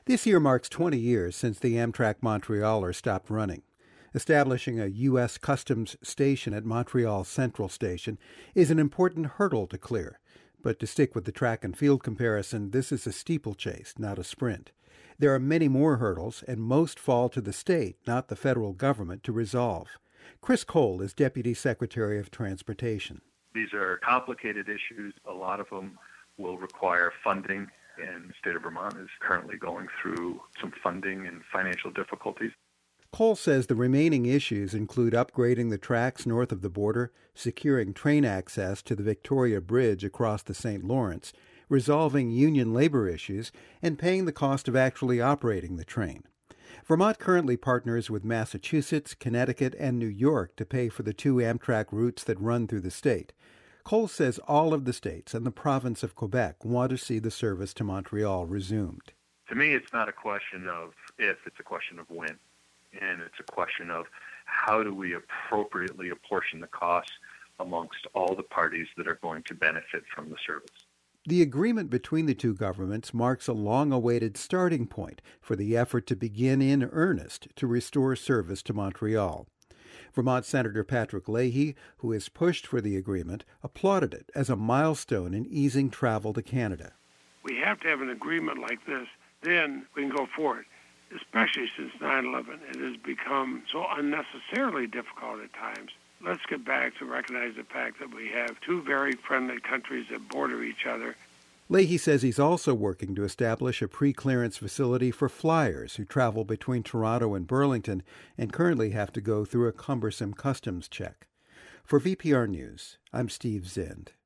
This year marks 20 years since the Amtrak Montrealer stopped running. Establishing a U.S. Customs station at Montreal Central Station is an important hurdle to clear. But to stick with the track and field comparison, this is a steeplechase, not a sprint. There are many more hurdles, and most fall to the state, not the federal government, to resolve. Chris Cole is Deputy Secretary of Transportation. These are complicated issues. A lot of them will require funding, and the state of Vermont is currently going through some funding and financial difficulties. Cole says the remaining issues include upgrading the tracks north of the border, securing train access to the Victoria Bridge across the St. Lawrence, resolving union labor issues, and paying the cost of actually operating the train. Vermont currently partners with Massachusetts, Connecticut, and New York to pay for the two Amtrak routes that run through the state. Cole says all of the states and the province of Quebec want to see the service to Montreal resumed. To me, it's not a question of if, it's a question of when. And it's a question of how do we appropriately apportion the costs amongst all the parties that are going to benefit from the service. The agreement between the two governments marks a long-awaited starting point for the effort to begin in earnest to restore service to Montreal. Vermont Senator Patrick Leahy, who has pushed for the agreement, applauded it as a milestone in easing travel to Canada. We have to have an agreement like this, then we can go forward, especially since 9/11. It has become so unnecessarily difficult at times. Let's get back to recognize the fact that we have two very friendly countries that border each other. Leahy says he's also working to establish a pre-clearance facility for flyers who travel between Toronto and Burlington and currently have to go through a cumbersome customs check. For VPR News, I'm Steve Zind.